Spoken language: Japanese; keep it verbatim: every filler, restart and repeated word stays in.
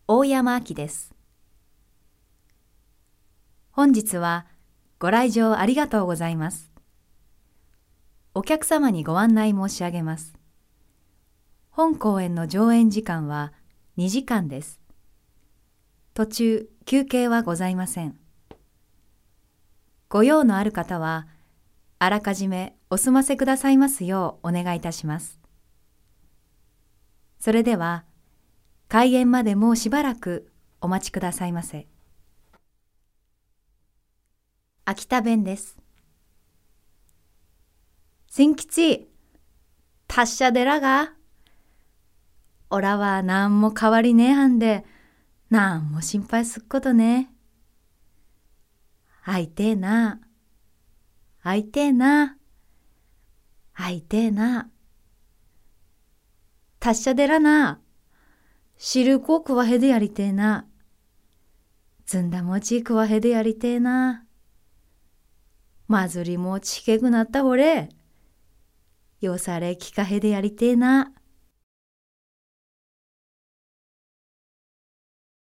大山明です。本日はご来場ありがとうございます。お客様にご案内申し上げます。本公演の上演時間はにじかんです。途中休憩はございません。ご用のある方はあらかじめお済ませくださいますようお願いいたします。それでは開演までもうしばらくお待ちくださいませ。秋田弁です。新吉、達者でらが。おらはなんも変わりねえはんで、なんも心配すっことね。会いてえな。会いてえな。会いてえな。達者でらな。知るこくわへでやりてえな。ずんだもちくわへでやりてえな。まずりもちけくなったほれ。よされきかへでやりてえな。